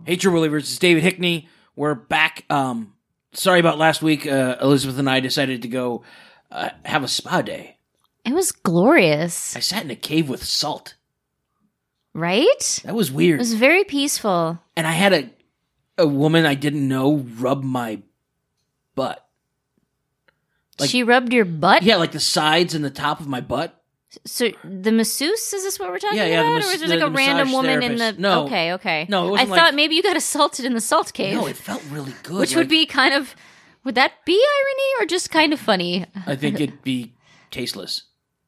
Hey, True Believers, it's David Hickney. We're back. Sorry about last week. Elizabeth and I decided to go have a spa day. It was glorious. I sat in a cave with salt. Right? That was weird. It was very peaceful. And I had a woman I didn't know rub my butt. Like, she rubbed your butt? Yeah, like the sides and the top of my butt. So the masseuse, is this what we're talking Yeah, about? the or is there like a random woman in the... No. Okay. No, it wasn't I thought maybe you got assaulted in the salt cave. No, it felt really good. Which would be kind of... Would that be irony or just kind of funny? I think it'd be tasteless.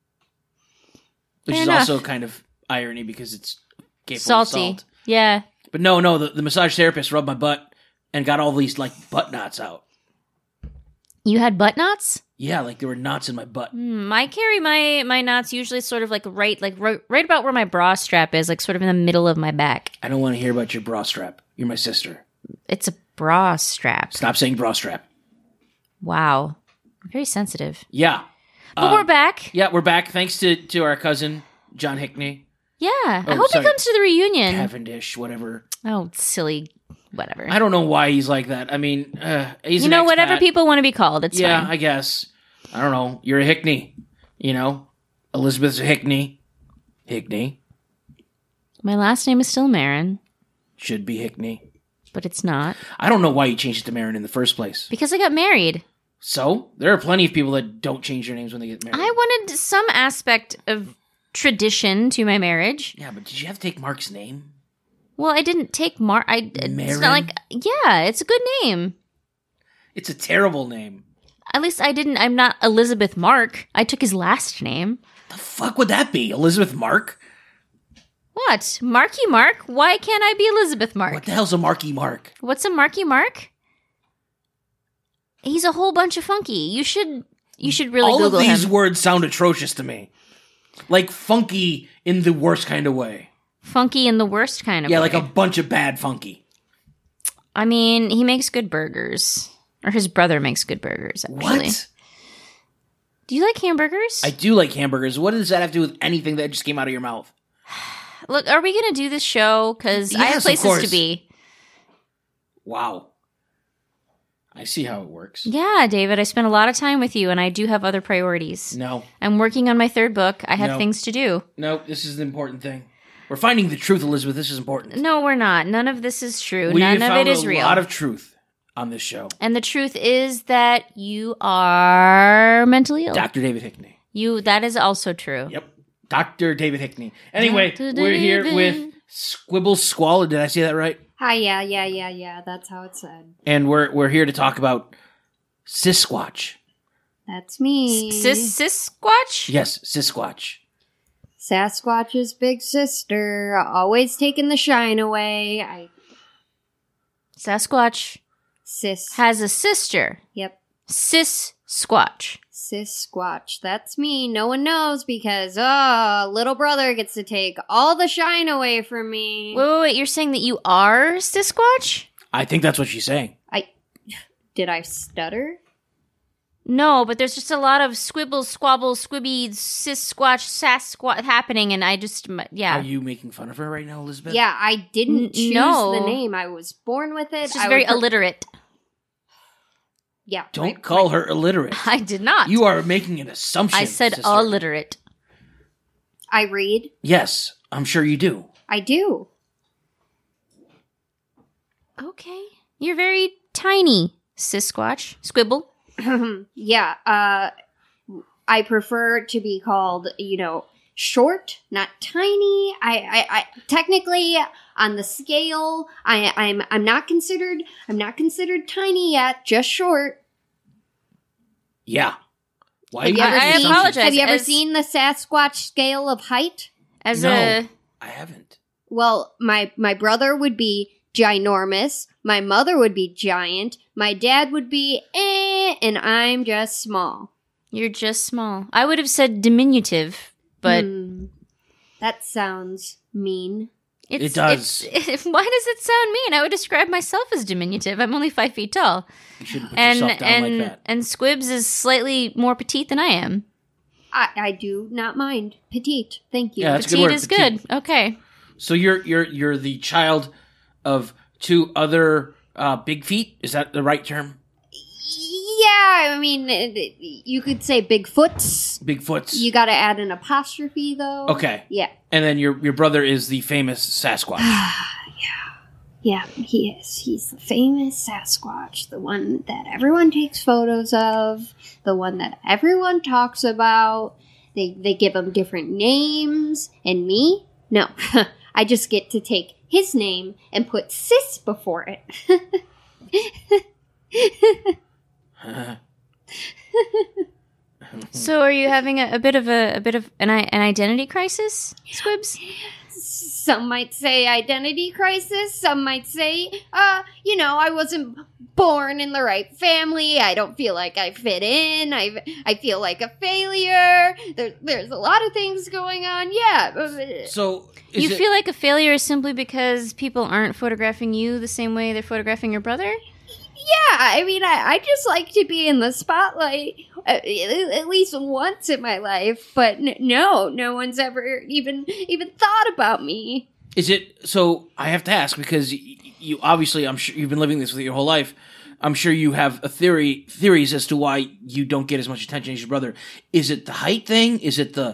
Which Fair is enough. also kind of irony because it's capable Salty. of salt. Yeah. But no, the massage therapist rubbed my butt and got all these like butt knots out. You had butt knots? Yeah, like there were knots in my butt. I carry my knots usually sort of like right about where my bra strap is, like sort of in the middle of my back. I don't want to hear about your bra strap. You're my sister. It's a bra strap. Stop saying bra strap. Wow. Very sensitive. Yeah. But we're back. Yeah, we're back thanks to our cousin, John Hickney. Yeah. I hope he comes to the reunion. Cavendish, whatever. Oh, silly. Whatever. I don't know why he's like that. I mean, he's an whatever expat. people want to be called. It's yeah, fine. I guess. I don't know. You're a Hickney. You know? Elizabeth's a Hickney. Hickney. My last name is still Marin. Should be Hickney. But it's not. I don't know why you changed it to Marin in the first place. Because I got married. So? There are plenty of people that don't change their names when they get married. I wanted some aspect of tradition to my marriage. Yeah, but did you have to take Mark's name? Well, I didn't take Mark. It's Marin? not like... Yeah, it's a good name. It's a terrible name. At least I didn't... I'm not Elizabeth Mark. I took his last name. The fuck would that be? Elizabeth Mark? What? Marky Mark? Why can't I be Elizabeth Mark? What the hell's a Marky Mark? What's a Marky Mark? He's a whole bunch of funky. You should really All Google of these him. words sound atrocious to me. Like funky in the worst kind of way. Funky in the worst kind of way. Yeah, like a bunch of bad funky. I mean, he makes good burgers. Or his brother makes good burgers, actually. What? Do you like hamburgers? I do like hamburgers. What does that have to do with anything that just came out of your mouth? Look, are we going to do this show? Because I Yes, have of places course. to be. Wow. I see how it works. Yeah, David, I spent a lot of time with you, and I do have other priorities. No. I'm working on my third book. I have No. things to do. No, this is an important thing. We're finding the truth, Elizabeth. This is important. No, we're not. None of this is true. We None have of it found is a real. lot of truth on this show. And the truth is that you are mentally ill. Dr. David Hickney. That is also true. Yep. Dr. David Hickney. Anyway, Dr. we're here David. with Squibble Squall. Did I say that right? Hi, yeah. That's how it's said. And we're here to talk about Sisquatch. That's me. Sisquatch? Yes, Sisquatch. Sasquatch's big sister, always taking the shine away. Sasquatch Sis. has a sister. Yep. Sisquatch. Sisquatch. That's me. No one knows because, little brother gets to take all the shine away from me. Wait. You're saying that you are Sisquatch? I think that's what she's saying. Did I stutter? No, but there's just a lot of squibbles, squabbles, squibbies, Sisquatch, Sasquatch happening, and I just, yeah. Are you making fun of her right now, Elizabeth? Yeah, I didn't choose no. the name. I was born with it. It's just very would illiterate. Yeah. Don't call her illiterate. I did not. You are making an assumption. I said sister. illiterate. I read. Yes, I'm sure you do. I do. Okay. You're very tiny, Sisquatch. Squibble. Yeah, I prefer to be called, short, not tiny. I technically on the scale, I'm not considered tiny yet, just short. Yeah. Why Have are you you ever making I assumptions? apologize. Have you ever As- seen the Sasquatch scale of height? As No, a I haven't. Well, my brother would be ginormous, my mother would be giant, my dad would be and I'm just small. you're just small. I would have said diminutive, but That sounds mean. it's, It does. Why does it sound mean? I would describe myself as diminutive. I'm only 5 feet tall, You shouldn't put and yourself down like that. and Squibs is slightly more petite than I am. I do not mind. Petite. Thank you. Yeah, that's a good Petite word, is petite. good. Okay. So you're the child of to other big feet? Is that the right term? Yeah, I mean, you could say Bigfoots. Bigfoots. You got to add an apostrophe, though. Okay. Yeah. And then your brother is the famous Sasquatch. Yeah, he is. He's the famous Sasquatch, the one that everyone takes photos of, the one that everyone talks about. They give him different names, and me? No, I just get to take his name and put sis before it. So, are you having a bit of an identity crisis, Squibs? Some might say identity crisis. Some might say, I wasn't born in the right family. I don't feel like I fit in. I feel like a failure. There's a lot of things going on. Yeah. So You feel like a failure simply because people aren't photographing you the same way they're photographing your brother? Yeah, I mean, I just like to be in the spotlight at least once in my life, but no one's ever even thought about me. Is it so? I have to ask because you obviously, I'm sure you've been living this with your whole life. I'm sure you have theories as to why you don't get as much attention as your brother. Is it the height thing? Is it the?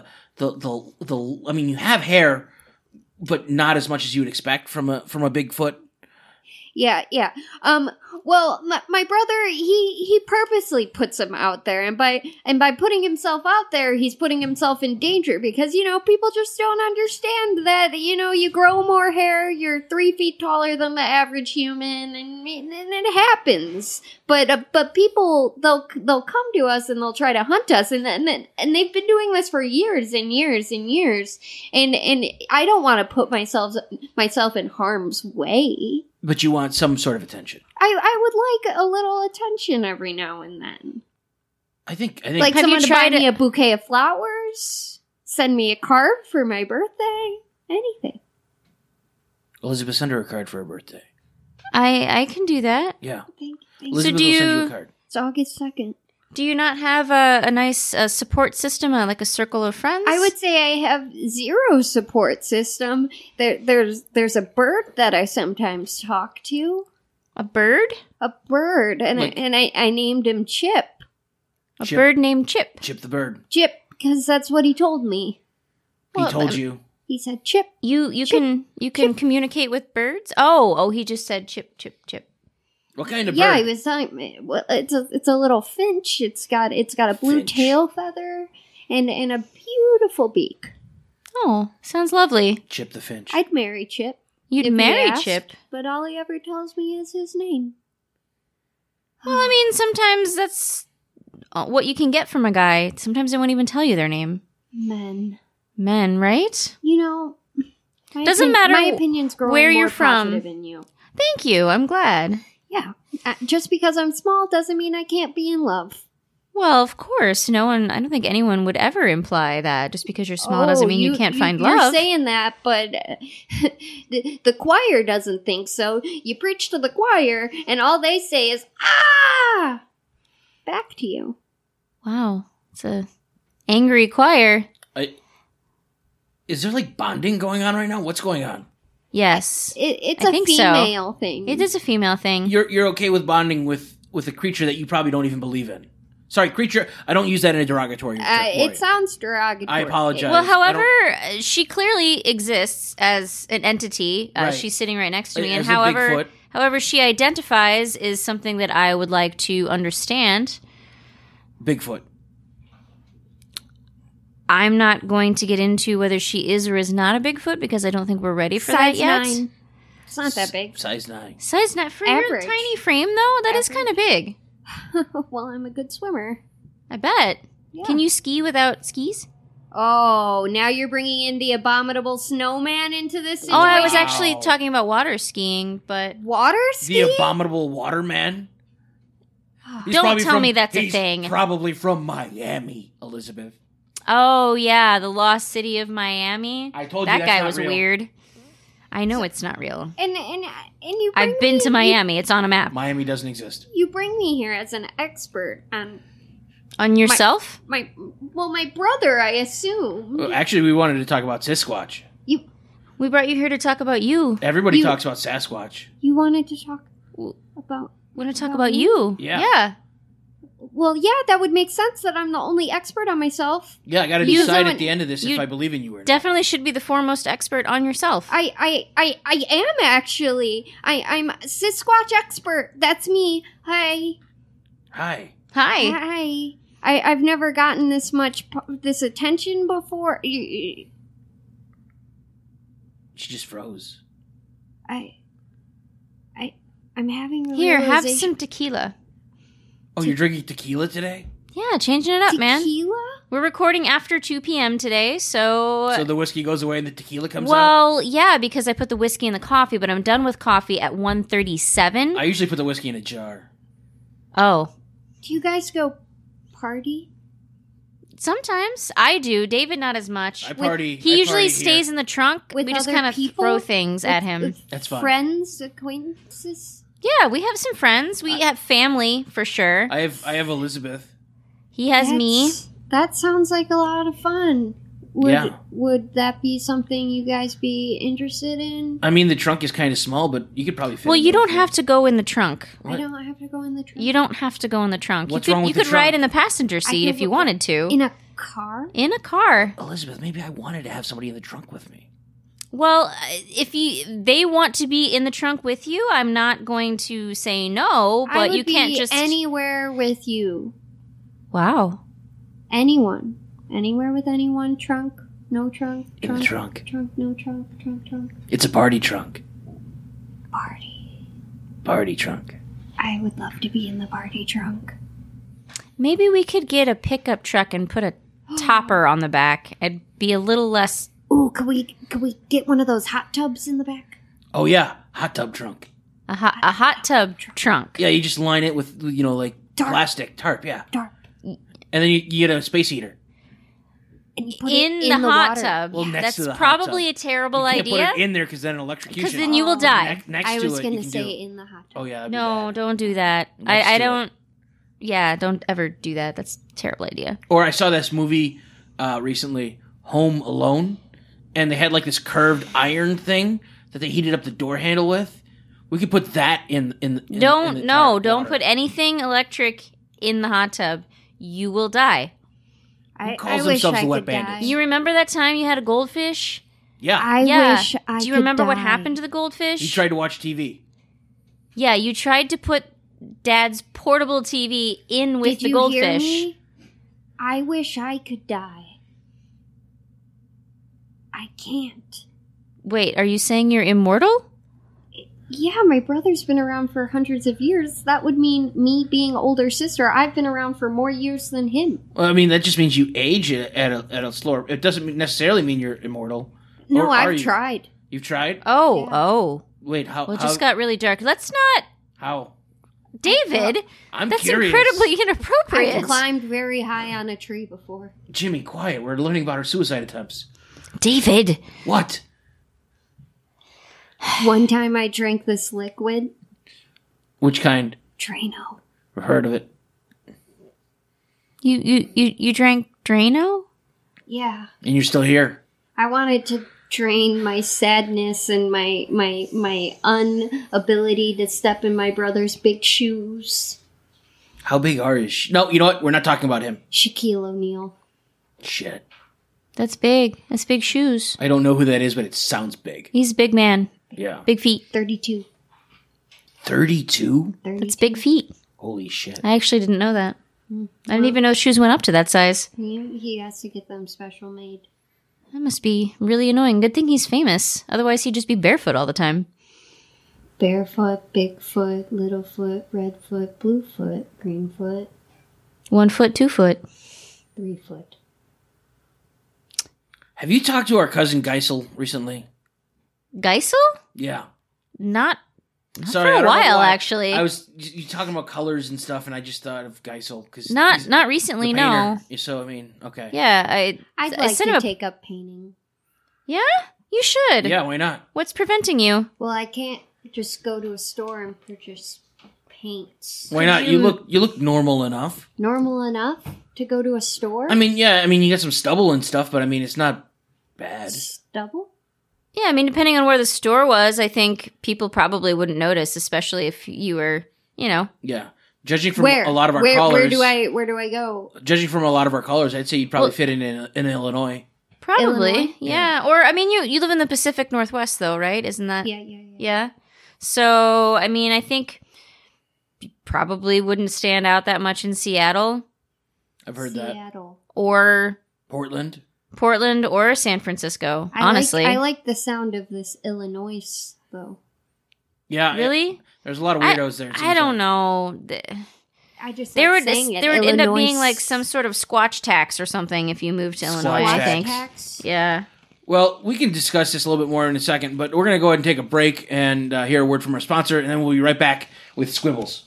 I mean, you have hair, but not as much as you would expect from a Bigfoot. Yeah. Well, my brother, he purposely puts him out there, and by putting himself out there, he's putting himself in danger because, people just don't understand that, you grow more hair, you're 3 feet taller than the average human, and it happens. But people, they'll come to us and they'll try to hunt us, and they've been doing this for years and years and years, and I don't want to put myself in harm's way. But you want some sort of attention. I would like a little attention every now and then. I think like Have someone you to buy tried me a bouquet of flowers, send me a card for my birthday, anything. Elizabeth, send her a card for her birthday. I can do that. Yeah. Thank Elizabeth do will send you- you a card. It's August 2nd. Do you not have a nice support system, like a circle of friends? I would say I have zero support system. There's a bird that I sometimes talk to. A bird? A bird, and I named him Chip. A Chip. bird named Chip. Chip the bird. Chip, because that's what he told me. Well, He told you. He said Chip. You Chip. can communicate with birds? Oh, he just said chip, chip, chip. What kind of Yeah, bird? he was telling me. Well, it's a little finch. It's got a blue Finch. tail feather and a beautiful beak. Oh, sounds lovely. Chip the finch. I'd marry Chip. You'd if he marry asked, Chip. but all he ever tells me is his name. Well, I mean, sometimes that's what you can get from a guy. Sometimes they won't even tell you their name. Men. Men, right? My Doesn't matter My opinion's growing where more you're from. positive in you. Thank you. I'm glad. Yeah. Just because I'm small doesn't mean I can't be in love. Well, of course. I don't think anyone would ever imply that. Just because you're small doesn't mean you can't find You're love. saying that, but the choir doesn't think so. You preach to the choir, and all they say is, ah! Back to you. Wow. It's a angry choir. Is there like bonding going on right now? What's going on? Yes. It's I a think so. female thing. It is a female thing. You're okay with bonding with a creature that you probably don't even believe in. Sorry, creature. I don't use that in a derogatory way. It sounds derogatory. I apologize. Well, I however, she clearly exists as an entity. Right. She's sitting right next to me, As and a Bigfoot. however she identifies is something that I would like to understand. Bigfoot. I'm not going to get into whether she is or is not a Bigfoot because I don't think we're ready for that Size yet. 9. It's not that big. Size 9. Size not for your Average. tiny frame though. That is Average. kind of big. Well, I'm a good swimmer. I bet. Yeah. Can you ski without skis? Oh, now you're bringing in the abominable snowman into this situation? Oh, I was Wow. actually talking about water skiing, but Water The ski? abominable waterman. He's Don't probably tell me that's a he's thing. Probably from Miami, Elizabeth. oh yeah, the lost city of Miami. I told you that that's guy not was real. weird. I know it's not real. And you bring I've been me- to Miami. It's on a map. Miami doesn't exist. You bring me here as an expert on On yourself? my brother, I assume. Well, actually, we wanted to talk about Sasquatch. We brought you here to talk about you. Everybody You- talks about Sasquatch. You wanted to talk about... We want to talk About about me? you. Yeah. Yeah. Well, yeah, that would make sense that I'm the only expert on myself. Yeah, I got to You- decide someone- at the end of this if you I believe in you or not. Definitely should be the foremost expert on yourself. I am actually. I'm Sasquatch expert. That's me. Hi. Hi. Hi. Hi. I've never gotten this attention before. She just froze. I'm having a Here, have realization- some tequila. Oh, you're drinking tequila today? Yeah, changing it up, man. tequila. We're recording after 2 p.m. today, so... So the whiskey goes away and the tequila comes out? well, yeah, because I put the whiskey in the coffee, but I'm done with coffee at 1:37. I usually put the whiskey in a jar. Oh. Do you guys go party? Sometimes. I do. David, not as much. I party. He usually party stays here. in the trunk. With We just other kind of people? throw things at him. With That's fine. Friends, acquaintances. Yeah, we have some friends. We have family, for sure. I have Elizabeth. He has me. That sounds like a lot of fun. Yeah. Would that be something you guys be interested in? I mean, the trunk is kind of small, but you could probably fit Well, in you there. don't have to go in the trunk. What? I don't have to go in the trunk. You don't have to go in the trunk. What's you could, wrong with you the could ride trunk? in the passenger seat could if you go wanted to. in a car. In a car. Elizabeth, maybe I wanted to have somebody in the trunk with me. Well, if they want to be in the trunk with you, I'm not going to say no, I but would you can't be just anywhere with you. Wow. Anyone, anywhere with anyone. Trunk, no trunk. In the trunk. Trunk, no trunk. Trunk. It's a party trunk. Party. Party trunk. I would love to be in the party trunk. Maybe we could get a pickup truck and put a topper on the back. It'd be a little less. Ooh, could we get one of those hot tubs in the back? Oh yeah, hot tub trunk. A hot tub trunk. Yeah, you just line it with like Tarp. plastic tarp. Yeah, Tarp. and then you get a space heater. And you put In it the hot water. tub. Well, next That's to the hot probably tub. a terrible You can't idea. put it in there because then electrocution. Because then you will die. Next I to was it, going you to can say do. in the hot tub. Oh yeah. that'd be No, bad. don't do that. Next I to don't. Yeah, don't ever do that. That's a terrible idea. Or I saw this movie recently, Home Alone, and they had like this curved iron thing that they heated up the door handle with. We could put that in the Don't tap don't water. put anything electric in the hot tub. You will die. I calls wish themselves I the Wet could Bandits? die. You remember that time you had a goldfish? Yeah, I Yeah. wish I Do you could remember what die. happened to the goldfish? you tried to watch TV. Yeah, you tried to put Dad's portable TV in with Did the you goldfish. hear me? I wish I could die. I can't. Wait, are you saying you're immortal? Yeah, my brother's been around for hundreds of years. That would mean me being older sister. I've been around for more years than him. Well, I mean, that just means you age at a slower. It doesn't necessarily mean you're immortal. No, Or are I've you? tried. You've tried? Oh, Yeah. oh. Wait, how? Well, it how, just got really dark. Let's not, how? David. I'm That's curious. incredibly inappropriate. I've climbed very high on a tree before. Jimmy, quiet. We're learning about our suicide attempts. David. What? One time I drank this liquid. Which kind? Drano. I've heard of it. You drank Drano? Yeah. And you're still here. I wanted to drain my sadness and my inability to step in my brother's big shoes. How big are his? No, you know what? We're not talking about him. Shaquille O'Neal. Shit. That's big. That's big shoes. I don't know who that is, but it sounds big. He's a big man. Yeah. Big feet. 32. 32? 32. That's big feet. Holy shit. I actually didn't know that. I didn't even know shoes went up to that size. He has to get them special made. That must be really annoying. Good thing he's famous. Otherwise, he'd just be barefoot all the time. Barefoot, Bigfoot, Littlefoot, Redfoot, Bluefoot, Greenfoot, 1 foot, 2 foot. 3 foot. Have you talked to our cousin Geisel recently? Geisel? Yeah. Not Sorry, for I a don't know while, why. actually. I was you talking about colors and stuff, and I just thought of Geisel because Not recently, no. So I mean, okay. Yeah, I'd I like sent to him a- take up painting. Yeah, you should. Yeah, why not? What's preventing you? Well, I can't just go to a store and purchase paints. Why not? You look normal enough. Normal enough to go to a store? I mean, yeah. I mean, you got some stubble and stuff, but I mean, it's not bad. Stubble? Yeah, I mean, depending on where the store was, I think people probably wouldn't notice, especially if you were, Yeah. Judging from a lot of our where callers, where do I go? judging from a lot of our callers, I'd say you'd probably fit in Illinois. Probably, Illinois? yeah. Or, I mean, you live in the Pacific Northwest, though, right? Isn't that? Yeah. Yeah. So, I mean, I think you probably wouldn't stand out that much in Seattle I've heard that. Seattle. or Portland. or San Francisco, honestly. I like the sound of this Illinois, though. Yeah. Really? There's a lot of weirdos there. it I seems don't like. know. I just There like would saying it. there would end up being Illinois like some sort of squatch tax or something if you moved to Illinois, Squatch I tax. think. tax. Yeah. Well, we can discuss this a little bit more in a second, but we're going to go ahead and take a break and hear a word from our sponsor, and then we'll be right back with Squibs.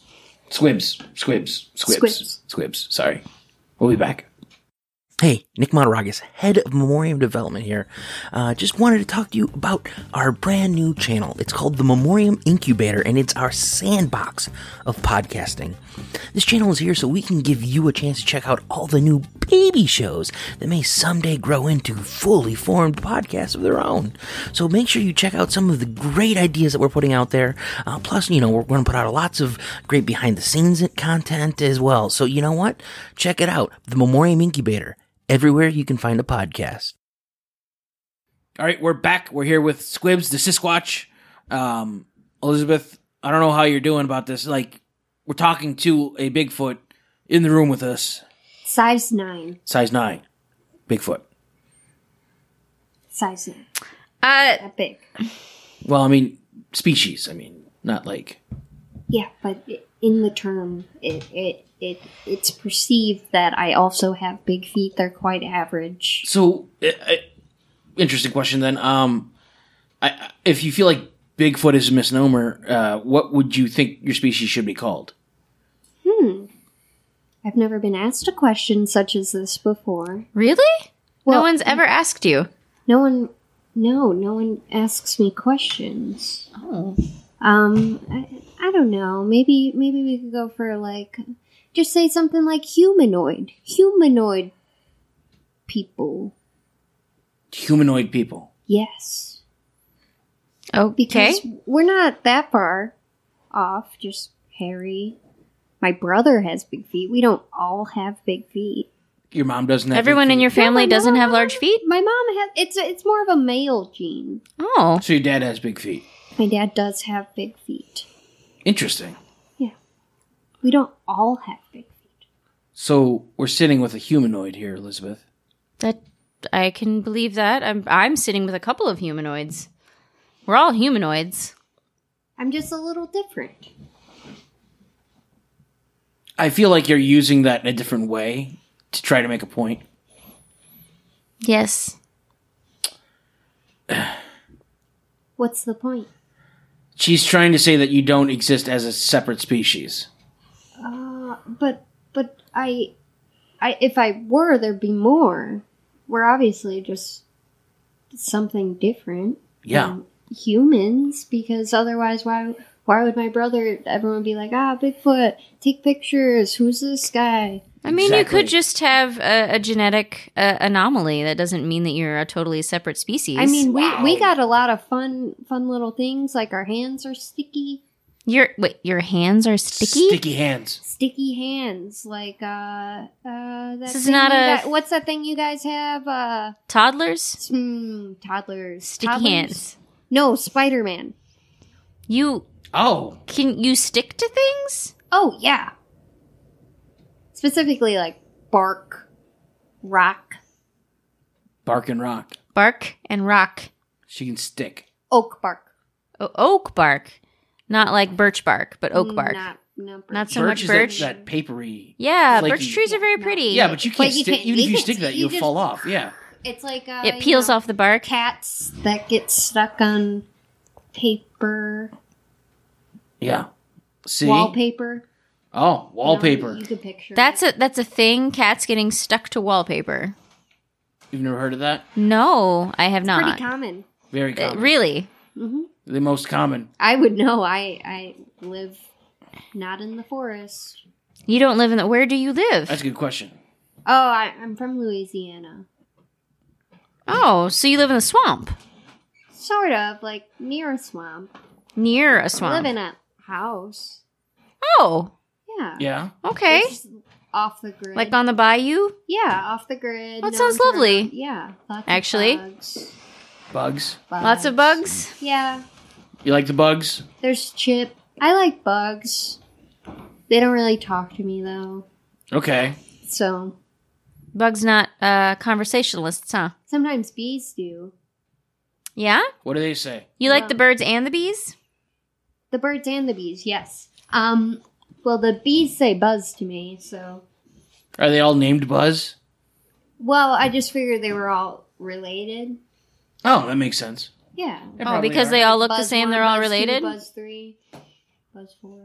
Squibs. Sorry. We'll be back. Hey, Nick Montaragas, head of Memoriam Development here. Just wanted to talk to you about our brand new channel. It's called the Memoriam Incubator, and it's our sandbox of podcasting. This channel is here so we can give you a chance to check out all the new baby shows that may someday grow into fully formed podcasts of their own. So make sure you check out some of the great ideas that we're putting out there. Plus, we're going to put out lots of great behind-the-scenes content as well. So you know what? Check it out. The Memoriam Incubator. Everywhere you can find a podcast. All right, we're back. We're here with Squibs, the Sisquatch. Elizabeth, I don't know how you're doing about this. Like, we're talking to a Bigfoot in the room with us. Size 9. Size 9. Bigfoot. Size 9. Uh, That big. Well, I mean, species. I mean, not like... Yeah, but in the term, it's perceived that I also have big feet. They're quite average. So, interesting question then. If you feel like Bigfoot is a misnomer, what would you think your species should be called? I've never been asked a question such as this before. really? Well, no one's ever asked you. No one asks me questions. Oh. I don't know. Maybe we could go for just say something like humanoid. Humanoid people. Humanoid people. Yes. Okay. Because we're not that far off, just hairy. My brother has big feet. We don't all have big feet. Your mom doesn't have Everyone big in feet? your family No, doesn't no, have large feet? My mom has. It's more of a male gene. Oh. So your dad has big feet. My dad does have big feet. Interesting. Yeah. We don't all have big feet. So we're sitting with a humanoid here, Elizabeth. That I can believe that. I'm sitting with a couple of humanoids. We're all humanoids. I'm just a little different. I feel like you're using that in a different way to try to make a point. Yes. What's the point? She's trying to say that you don't exist as a separate species. But I if I were, there'd be more. We're obviously just something different. Yeah. than humans, because otherwise, why would my brother? Everyone be like, Bigfoot, take pictures. Who's this guy? I mean, Exactly. you could just have a genetic anomaly. That doesn't mean that you're a totally separate species. I mean, we got a lot of fun little things, like our hands are sticky. your hands are sticky? Sticky hands. Sticky hands, like that. This is thing not you a- guys- what's that thing you guys have? Toddlers? Toddlers. Sticky Toddlers? hands. No, Spider-Man. Oh. Can you stick to things? Oh yeah. Specifically, like bark, rock, Bark and rock. Bark and rock. She can stick. oak bark. Oak bark. Not like birch bark, but oak bark. Not Not so Birch much is birch. that papery. Yeah, flaky- birch trees are very pretty. Yeah, but you can't But you stick. can't- Even if you you can- stick that, you you'll just- fall off. Yeah. It's like It peels off the bark. cats that get stuck on paper, Yeah. See? wallpaper. Oh, wallpaper. You could picture. That's a thing. Cats getting stuck to wallpaper. You've never heard of that? No, I have not. pretty common. Very common. Really? The most common. I would know. I live not in the forest. You don't live in the. Where do you live? That's a good question. Oh, I'm from Louisiana. Oh, so you live in the swamp? Sort of, like, near a swamp. Near a I swamp. live in a house. Oh, Yeah. Yeah. okay. It's off the grid. Like on the bayou? Yeah, off the grid. That no sounds one's lovely. around. Yeah. Lots Actually. Of bugs. Bugs. Lots of bugs? Yeah. You like the bugs? There's Chip. I like bugs. They don't really talk to me, though. Okay. So, Bugs not conversationalists, huh? sometimes bees do. Yeah? What do they say? You like Wow. the birds and the bees? The birds and the bees, yes. Well, the bees say buzz to me, so. Are they all named Buzz? Well, I just figured they were all related. Oh, that makes sense. Yeah. They Oh, probably because are. they all look the Buzz same, 1, they're all Buzz 2, related? Buzz 3, Buzz 4.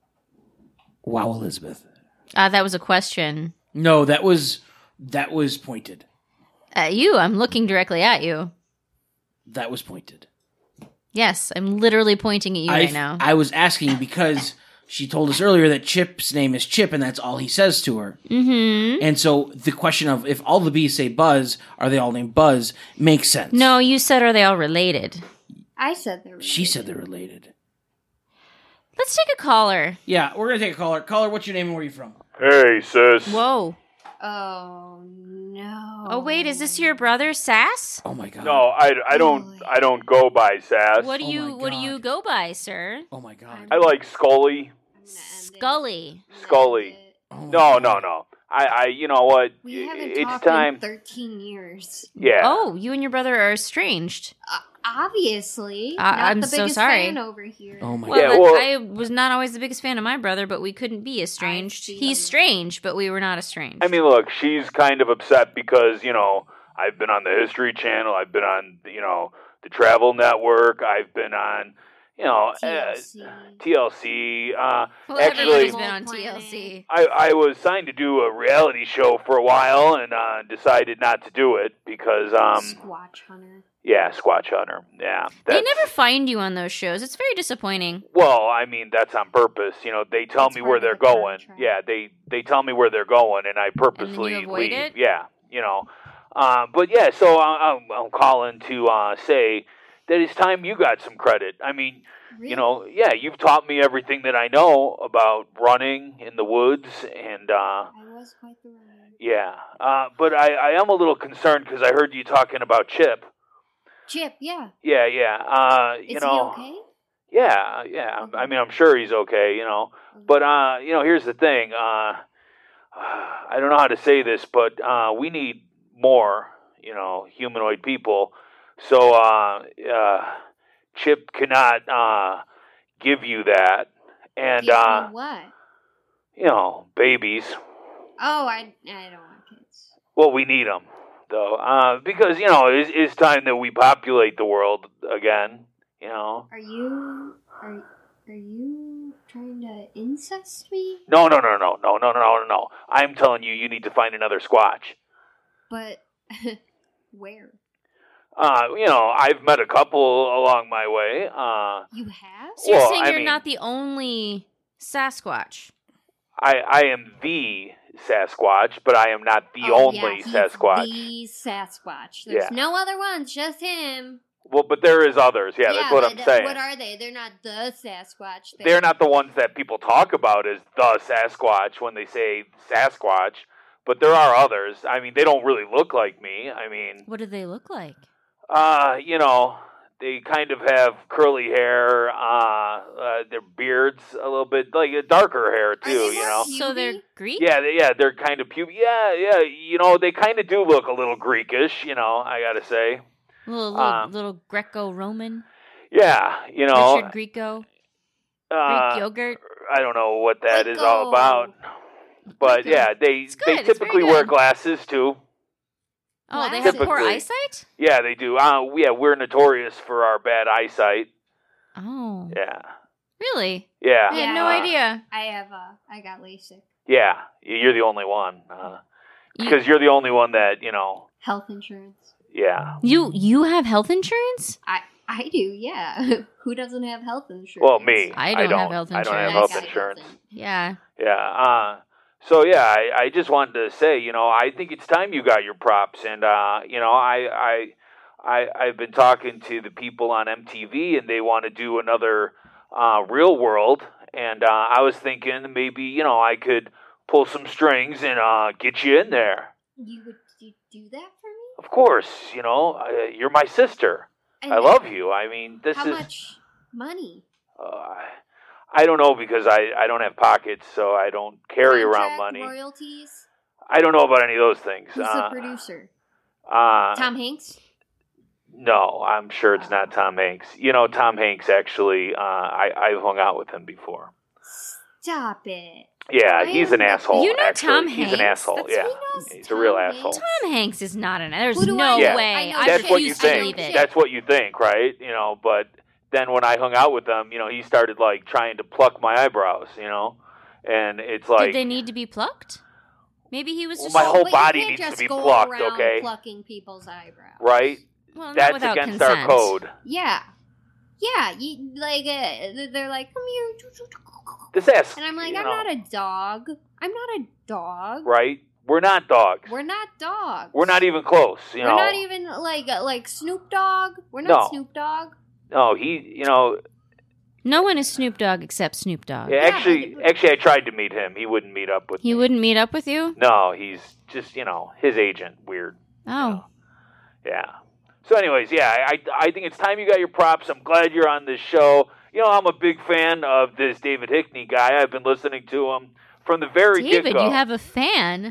Wow, Elizabeth. That was a question. No, that was pointed. At you, I'm looking directly at you. That was pointed. Yes, I'm literally pointing at you right now. I was asking because she told us earlier that Chip's name is Chip, and that's all he says to her. Mm-hmm. And so the question of if all the bees say Buzz, are they all named Buzz, makes sense. No, you said, are they all related? I said they were related. She said they're related. Let's take a caller. Yeah, we're going to take a caller. Caller, what's your name and where are you from? Hey, sis. Whoa. Oh, no. Oh, wait, is this your brother, Sass? Oh, my God. No, I don't go by Sass. What do Oh you my what do you God. go by, sir? Oh, my God. I like Scully. Scully. Scully. Oh my No, God. no. I you know what? We haven't It's talked time. in 13 years. Yeah. Oh, you and your brother are estranged. Obviously. I'm not the so biggest sorry. fan over here. Oh, my Well, Yeah, God. well- I was not always the biggest fan of my brother, but we couldn't be estranged. see. He's strange, but we were not estranged. I mean, look, she's kind of upset because, I've been on the History Channel. I've been on, the Travel Network. I've been on, TLC. TLC. well, actually- everybody's been on TLC. I was signed to do a reality show for a while and decided not to do it because, Squatch Hunter. yeah, Squatch Hunter. Yeah. They that's- never find you on those shows. It's very disappointing. Well, I mean, that's on purpose. They tell It's me part where of they're the going. contract. Yeah, they tell me where they're going, and I purposely avoid leave. it? Yeah, but yeah, so I'm calling to say that it's time you got some credit. I mean, Really? yeah, you've taught me everything that I know about running in the woods, and I was quite the runner. yeah, but I am a little concerned because I heard you talking about Chip. Chip, yeah. Yeah. Is he know. okay? Yeah. Okay. I mean, I'm sure he's okay, But here's the thing. I don't know how to say this, but we need more, humanoid people. So Chip cannot give you that, and Give me what? babies. Oh, I don't want kids. Well, we need them though, because it's time that we populate the world again. Are you trying to incest me? No. I'm telling you need to find another Squatch. But where? I've met a couple along my way. You have? So you're Well, saying I you're mean- not the only Sasquatch? I am the Sasquatch, but I am not the only he's Sasquatch. The Sasquatch. There's Yeah. no other ones, just him. Well, but there is others. Yeah, that's what but I'm saying. What are they? They're not the Sasquatch. They're not the ones that people talk about as the Sasquatch when they say Sasquatch, but there are others. I mean, they don't really look like me. I mean, What do they look like? they kind of have curly hair, their beards a little bit, like a darker hair too, Are they more So they're Puby? Greek? Yeah, they're kind of pubic. Yeah, they kind of do look a little Greekish, I gotta say. Little Greco-Roman? Yeah, Richard Grieco? uh, Greek yogurt? I don't know what that is all about. But Greco. yeah, they It's good, it's typically very wear good. glasses too. Oh, they have poor Typically. eyesight? Yeah, they do. We're notorious for our bad eyesight. Oh. Yeah. Really? Yeah. I had no Yeah. idea. I got LASIK. Yeah, you're the only one. Because you're the only one that, Health insurance. yeah. You have health insurance? I do, yeah. Who doesn't have health insurance? Well, me. I don't have health I don't have insurance. health I got insurance. Yeah. Yeah. So yeah, I just wanted to say, I think it's time you got your props, and I I've been talking to the people on MTV, and they want to do another Real World, and I was thinking maybe I could pull some strings and get you in there. You would do that for me? Of course, you're my sister. And I love you. I mean, this how is. much money? I don't know because I don't have pockets, so I don't carry around Contract, money. royalties? I don't know about any of those things. Who's the producer? Tom Hanks? No, I'm sure it's not Tom Hanks. Tom Hanks actually, I've hung out with him before. Stop it. Yeah, he's an asshole. You know actually. Tom He's an Hanks? asshole. That's- Yeah, he's a real Tom asshole. Tom Hanks is not an. There's Who do no I know? way. I know I That's what you refuse to think. believe it. That's what you think, right? But then when I hung out with him, he started like trying to pluck my eyebrows, and it's like Did they need to be plucked? Maybe he was Well, just. my whole But body you can't needs to just be go plucked, around okay? Plucking people's eyebrows. right. Well, not That's without against consent. our code. Yeah. Yeah, they're like, come here. This ass, And I'm like, I'm not a dog. I'm not a dog. right. We're not dogs. We're not dogs. We're not even close. We're not even like Snoop Dogg. We're not No. Snoop Dogg. No, he. No one is Snoop Dogg except Snoop Dogg. Yeah, actually, I tried to meet him. He wouldn't meet up with me. He wouldn't meet up with you? No, he's just his agent. Weird. Oh. Yeah. So, anyways, yeah, I think it's time you got your props. I'm glad you're on this show. I'm a big fan of this David Hickney guy. I've been listening to him from the very David, get-go. you have a fan.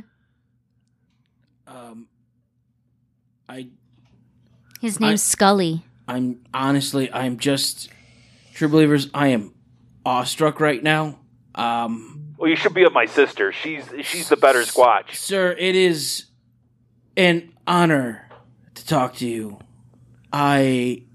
His name's Scully. I'm just true believers. I am awestruck right now. Well, you should be with my sister. She's the better Squatch. Sir, it is an honor to talk to you. I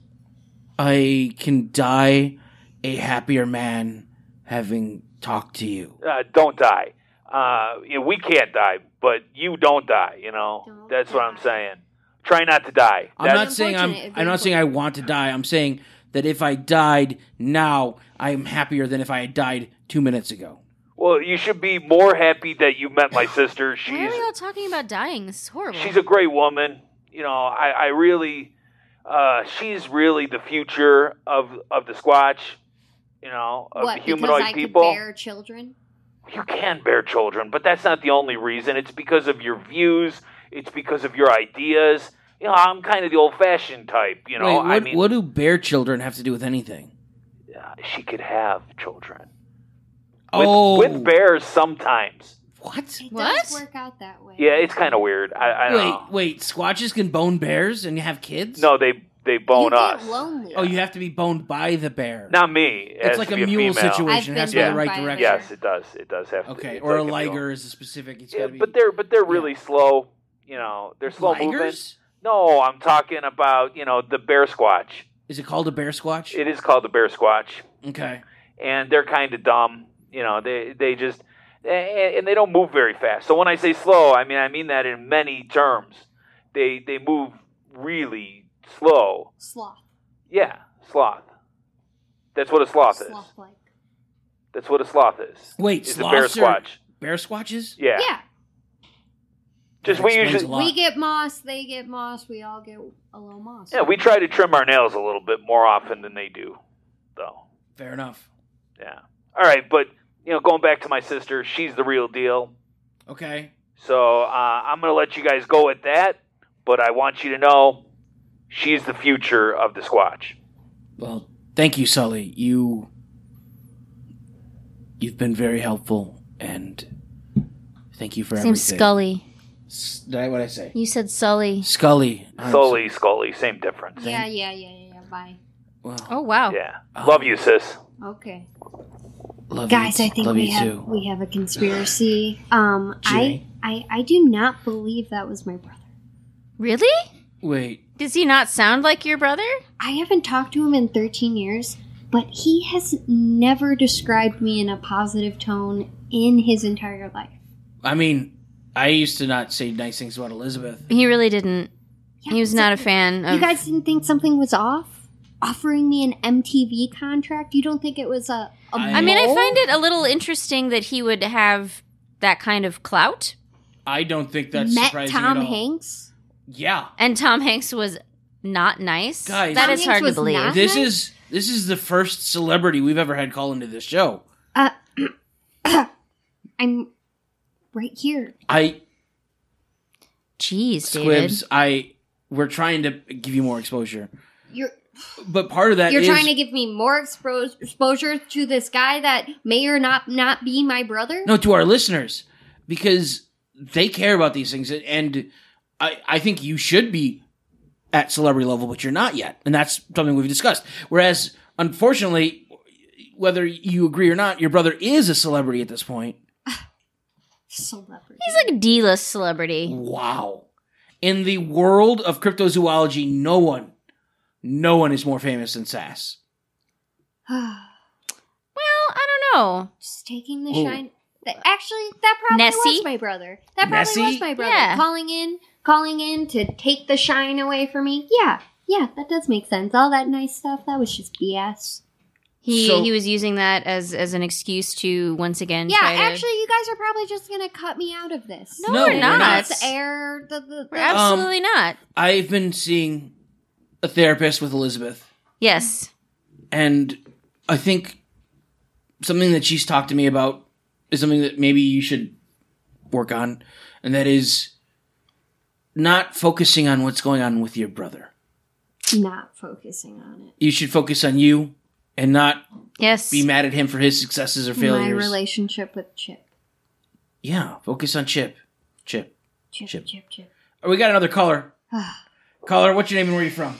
can die a happier man having talked to you. Don't die. We can't die, but you don't die. Don't That's what I'm die. saying. Try not to die. I'm not That's saying unfortunate. I'm not saying I want to die. I'm saying that if I died now, I am happier than if I had died 2 minutes ago. Well, you should be more happy that you met my sister. Why are we all talking about dying? This is horrible. She's a great woman. I really, she's really the future of the Squatch. Of What? the humanoid Because I people. could bear children? You can bear children, but that's not the only reason. It's because of your views. It's because of your ideas. I'm kind of the old-fashioned type. Wait, what do bear children have to do with anything? She could have children. Oh, With bears sometimes. what? It What? does work out that way. Yeah, it's kind of weird. I don't know. Wait, Squatches can bone bears and have kids? No, they bone you us. get lonely. Oh, you have to be boned by the bear. Not me. It It's has like to a be mule female. situation. It I've has to been be the burned right by a direction. Yes, it does. It does have to. Okay, it's or a like mule. liger is a specific. It's Yeah, gotta be, but they're really slow. They're slow moving. ligers? No, I'm talking about the bear Squatch. Is it called a bear squatch? It is called the bear Squatch, Okay. and they're kind of dumb. They just and they don't move very fast. So when I say slow, I mean that in many terms. They move really slow. Sloth. Yeah, sloth. That's what a sloth is. Sloth-like. That's what a sloth is. Wait, It's a bear sloths are Squatch. bear squatches? Yeah. Yeah. Just That we explains usually a lot. We get moss, they get moss, we all get a little moss. Yeah, we try to trim our nails a little bit more often than they do, though. Fair enough. Yeah. All right, but going back to my sister, she's the real deal. Okay. So I'm going to let you guys go at that, but I want you to know she's the future of the Squatch. Well, thank you, Sully. You've been very helpful, and thank you for His everything. name's Scully. What I say? You said Sully. Scully. Scully, same difference. Yeah, bye. Well, Oh, wow. Yeah. Love you, sis. Okay. love Guys, you, I think love we you have too. we have a conspiracy. Jay? I do not believe that was my brother. Really? Wait, Does he not sound like your brother? I haven't talked to him in 13 years, but he has never described me in a positive tone in his entire life. I mean, I used to not say nice things about Elizabeth. He really didn't. Yeah, He was so- not a fan of... You guys didn't think something was off? Offering me an MTV contract? You don't think it was a I I mean, I mole? find it a little interesting that he would have that kind of clout. I don't think that's Met surprising Tom at all. Hanks? Yeah. And Tom Hanks was not nice? Guys, that Tom is Hanks hard to was believe. not- This is the first celebrity we've ever had call into this show. I'm right here. Jeez, David. Squibs, we're trying to give you more exposure. You're But part of that you're is trying to give me more exposure to this guy that may or not be my brother? no, to our listeners, because they care about these things, and I think you should be at celebrity level, but you're not yet, and that's something we've discussed. Whereas, unfortunately, whether you agree or not, your brother is a celebrity at this point. Celebrity. He's like a D-list celebrity. Wow. In the world of cryptozoology, no one is more famous than Sass. Well, I don't know. Just taking the Ooh. shine. Actually, that probably Nessie? was my brother. That probably Nessie? was my brother. Yeah. Calling in to take the shine away from me. Yeah, that does make sense. All that nice stuff, that was just BS. He was using that as an excuse to once again Yeah, try to... actually, you guys are probably just gonna cut me out of this. No, we're not. Let's air We're absolutely not. I've been seeing a therapist with Elizabeth, Yes. and I think something that she's talked to me about is something that maybe you should work on, and that is not focusing on what's going on with your brother. Not focusing on it. You should focus on you and not Yes. be mad at him for his successes or My failures. relationship with Chip. Yeah, focus on Chip. Chip. Oh, we got another caller. Caller, what's your name and where are you from?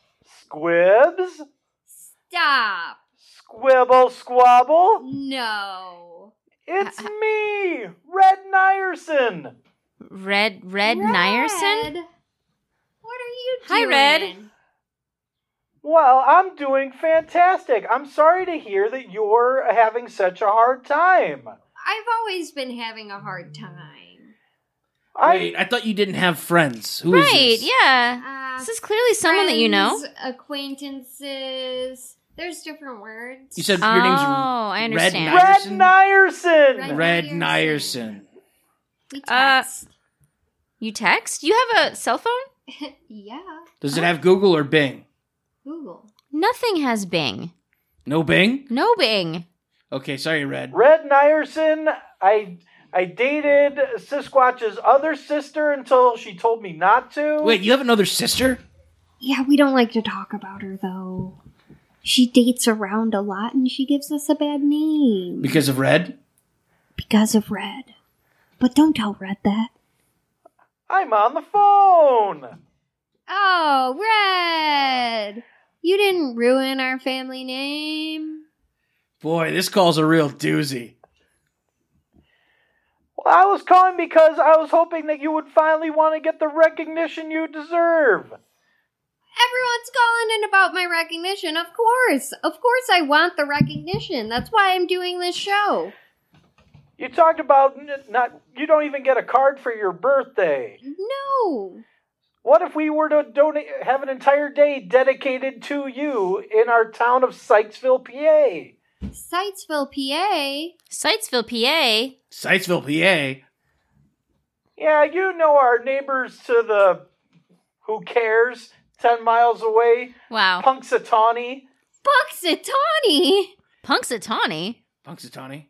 Squibs? Stop. Squibble squabble? No. It's me, Red Nyerson. Red Nyerson? What are you doing? Hi, Red. Well, I'm doing fantastic. I'm sorry to hear that you're having such a hard time. I've always been having a hard time. Wait, I thought you didn't have friends. Who is Right, this? yeah. This is clearly someone that you know. Friends, acquaintances. There's different words. You said your name's I Red understand. Red Nyerson? Nyerson. Red Nyerson. We text. You text? You have a cell phone? Yeah. Does it have Google or Bing? Google. Nothing has Bing. No Bing? No Bing. Okay, sorry, Red. Red Nyerson, I dated Sasquatch's other sister until she told me not to. Wait, you have another sister? Yeah, we don't like to talk about her, though. She dates around a lot and she gives us a bad name. Because of Red? Because of Red. But don't tell Red that. I'm on the phone. Oh, Red! You didn't ruin our family name. Boy, this call's a real doozy. Well, I was calling because I was hoping that you would finally want to get the recognition you deserve. Everyone's calling in about my recognition. Of course. Of course I want the recognition. That's why I'm doing this show. You talked about you don't even get a card for your birthday. No. What if we were to have an entire day dedicated to you in our town of Sykesville, PA? Sitesville, PA? Sitesville, PA. Sitesville, PA. Yeah, you know our neighbors to the who cares 10 miles away. Wow. Punxsutawney. Punxsutawney? Punxsutawney? Punxsutawney.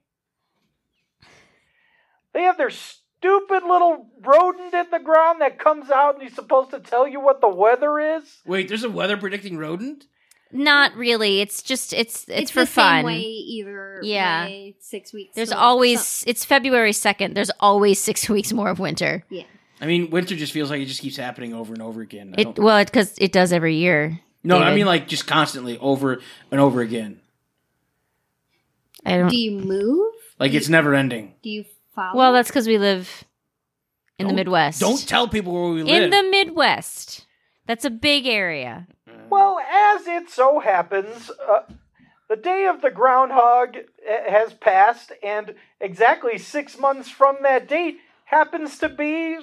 They have their stupid little rodent in the ground that comes out and he's supposed to tell you what the weather is. Wait, there's a weather predicting rodent? Not really. It's just it's for the fun. Same way either Yeah. way, 6 weeks. There's so- always it's February 2nd. There's always 6 weeks more of winter. Yeah. I mean, winter just feels like it just keeps happening over and over again. I don't- Because it does every year. no, I David. mean like just constantly over and over again. I don't. Do you move? Like it's never ending. Do you follow? Well, that's because we live in the Don't- Midwest. Don't tell people where we live. In the Midwest. That's a big area. Well, as it so happens, the day of the groundhog has passed, and exactly 6 months from that date happens to be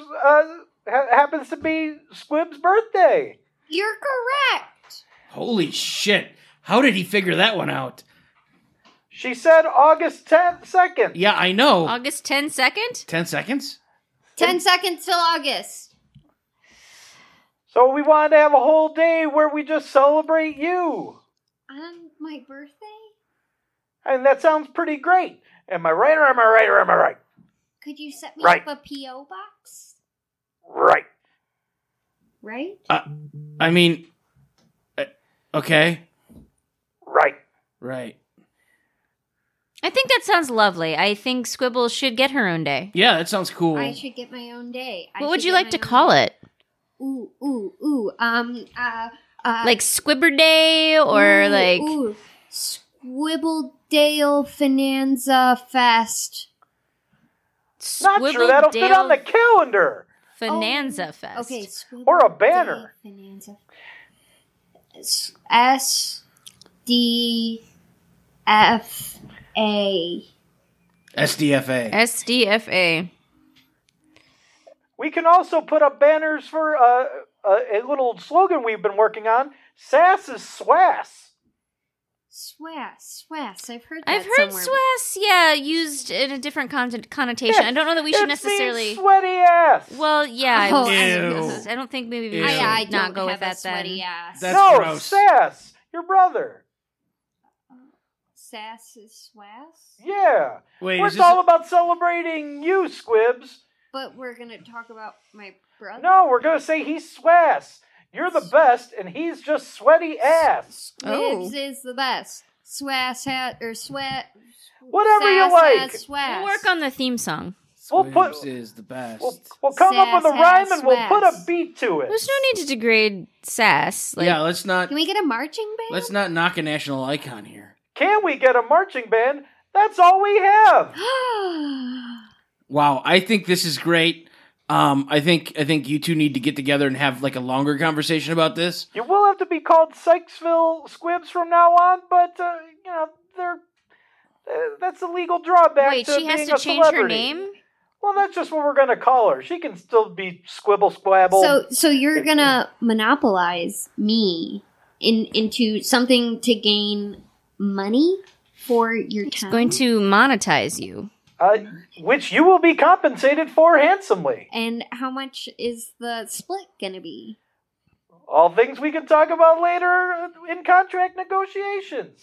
Squib's birthday. You're correct. Holy shit. How did he figure that one out? She said August 10th, 2nd. Yeah, I know. August 10nd? 10 seconds? 10 seconds till August. So we wanted to have a whole day where we just celebrate you. On my birthday? And that sounds pretty great. Am I right or am I right or am I right? Could you set me Right. up a P.O. box? Right. Right? I mean, okay, Right. right. I think that sounds lovely. I think Squibbles should get her own day. Yeah, that sounds cool. I should get my own day. What would you like to call it? Ooh. Like Squibber Day or like Squibbledale Finanza Fest. Not sure that'll fit on the calendar. Finanza Fest. Okay, Or a banner. Finanza. SDFA. SDFA. SDFA. We can also put up banners for a little slogan we've been working on. Sass is swass. Swass. I've heard that I've heard somewhere. swass, yeah, used in a different connotation. I don't know that we should It necessarily. means sweaty ass. Well, yeah, Oh, I don't think maybe we Ew. should I not don't go have with a that then. sweaty ass. That's no, gross. Sass, your brother. Sass is swass? Yeah. Wait, We're is this all about celebrating you, Squibs. But we're gonna talk about my brother. No, we're going to say he's swass. You're the best, and he's just sweaty ass. Squibs is the best. Swass hat or sweat. Whatever you Sass like. has swass. We'll work on the theme song. We'll put- Squibs is the best. We'll come up with a Sass rhyme has and we'll put a swass. beat to it. There's no need to degrade sass. Like, yeah, let's not Can we get a marching band? knock a national icon here. Can we get a marching band? That's all we have. Wow, I think this is great. I think you two need to get together and have like a longer conversation about this. You will have to be called Sykesville Squibs from now on, but they're that's a legal drawback. wait, to she has being to a change her celebrity. name? Well, that's just what we're gonna call her. She can still be Squibble Squabble. So you're gonna monopolize me into something to gain money for your It's town? going to monetize you. Which you will be compensated for handsomely. And how much is the split gonna be? All things we can talk about later in contract negotiations.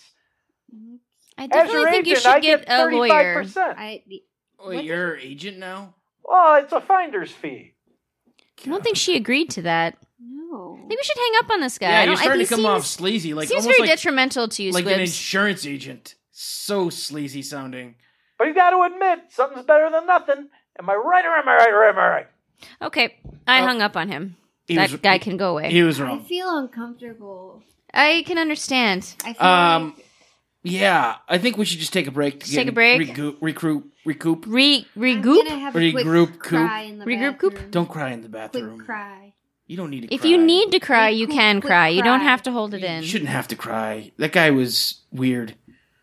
I As definitely your think you agent, should I get get a lawyer. 35%. Wait, you're her agent now? Well, it's a finder's fee. I don't think she agreed to that. No. I think we should hang up on this guy. Yeah, I don't, you're starting I to think come he off sleazy, like seems almost very like, detrimental to you, like an Squibs. insurance agent. So sleazy sounding. But you got to admit, something's better than nothing. Am I right or am I right or am I right? Okay, I hung up on him. He That was- guy can go away. He was I wrong. feel uncomfortable. I can understand. I feel like Yeah, I think we should just take a break. To Take a break? Recoup. I'm Regroup. gonna have a Regroup, quick coop. cry in the Regroup, coop. bathroom. Don't cry in the bathroom. Quick cry. You don't need to If cry. you need to cry, you Quick, can quick cry. You don't cry. have to hold it in. You shouldn't have to cry. That guy was weird.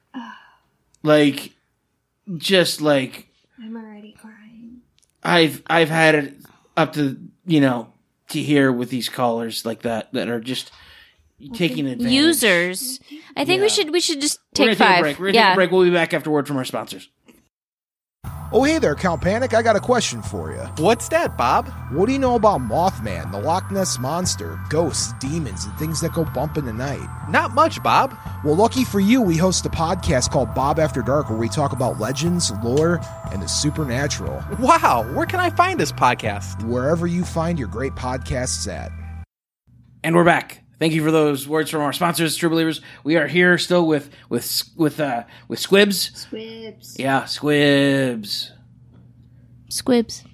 Like, just like I'm already crying. I've had it up to to here with these callers like that are just taking advantage. Users. I think Yeah. we should just We're take gonna 5. take a break. We're gonna take a break. We'll be back after word from our sponsors. Oh, hey there, Count Panic. I got a question for you. What's that, Bob? What do you know about Mothman, the Loch Ness Monster, ghosts, demons, and things that go bump in the night? Not much, Bob. Well, lucky for you, we host a podcast called Bob After Dark where we talk about legends, lore, and the supernatural. Wow, where can I find this podcast? Wherever you find your great podcasts at. And we're back. Thank you for those words from our sponsors, True Believers. We are here still with Squibs. Squibs. Yeah, Squibs. Squibs.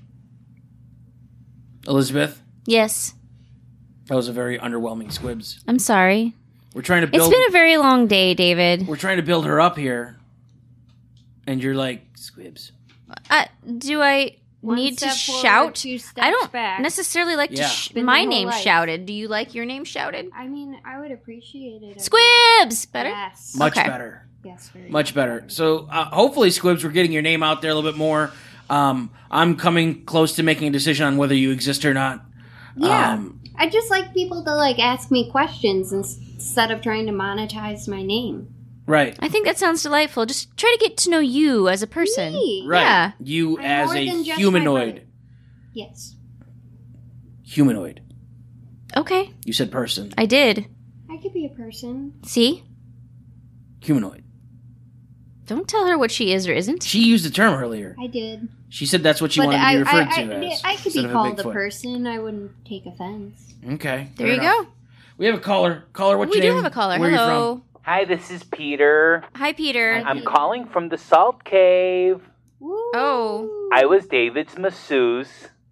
Elizabeth, Yes. that was a very underwhelming Squibs. I'm sorry. We're trying to It's build. been a very long day, David. We're trying to build her up here, and you're like Squibs. Do I One need to step forward, shout? 2 steps I don't back. necessarily like Yeah. to Been my my whole name life. shouted. Do you like your name shouted? I mean, I would appreciate it. Squibs! Better? Yes. Much Okay. better. Yes, very Much better. So hopefully, Squibs, we're getting your name out there a little bit more. I'm coming close to making a decision on whether you exist or not. Yeah. I just like people to ask me questions instead of trying to monetize my name. Right. I think that sounds delightful. Just try to get to know you as a person. Me. Right. Yeah. You I'm as more a than just my humanoid. brother. Yes. Humanoid. Okay, You said person. I did. I could be a person. See? Humanoid. Don't tell her what she is or isn't. She used the term earlier. I did. She said that's what she But wanted to be referred to as. I could instead be of called a Bigfoot. person. I wouldn't take offense. Okay. There fair you enough. go. We have a caller. Caller, what's We your do name? have a caller. Where are you Hello. Hi, this is Peter. Hi, Peter. Hi. I'm calling from the Salt Cave. Woo. Oh. I was David's masseuse.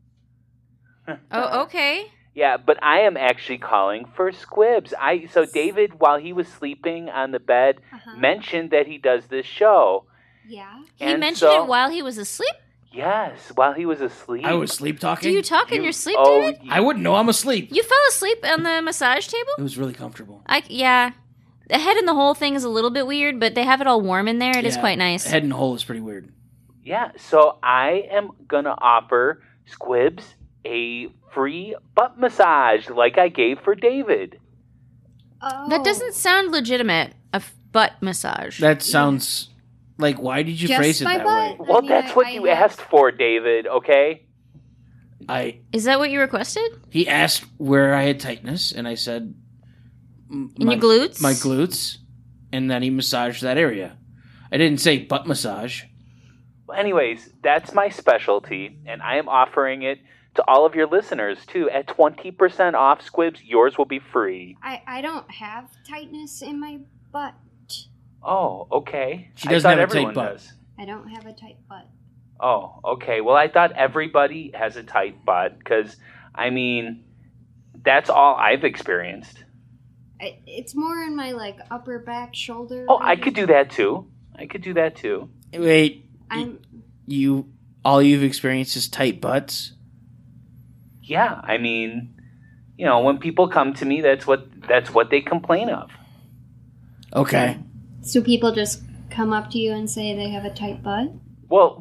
Oh, okay. Yeah, but I am actually calling for Squibs. So David, while he was sleeping on the bed, Uh-huh. mentioned that he does this show. Yeah. He And mentioned so- it while he was asleep? Yes, while he was asleep. I was sleep Do talking. you talk in You- your sleep, oh, David? I wouldn't know. I'm asleep. You fell asleep on the massage table? It was really comfortable. Yeah. The head and the whole thing is a little bit weird, but they have it all warm in there. It is Yeah. quite nice. Head and hole is pretty weird. Yeah, so I am gonna offer Squibs a free butt massage like I gave for David. Oh. That doesn't sound legitimate. A butt massage. That sounds like, why did you Just phrase it my that butt? way? Well, I mean, that's what I you have- asked for, David, okay? Is that what you requested? He asked where I had tightness, and I said, In your glutes? my glutes, and then he massaged that area. I didn't say butt massage. Well, anyways, that's my specialty, and I am offering it to all of your listeners, too. At 20% off Squibs, yours will be free. I don't have tightness in my butt. Oh, okay. She doesn't I thought have a tight everyone butt. does. I don't have a tight butt. Oh, okay. Well, I thought everybody has a tight butt, because, I mean, that's all I've experienced. It's more in my like upper back shoulder. Oh, I could do that, too. I could do that, too. Wait, I'm all you've experienced is tight butts? Yeah, I mean, when people come to me, that's what they complain of. Okay. so people just come up to you and say they have a tight butt. Well,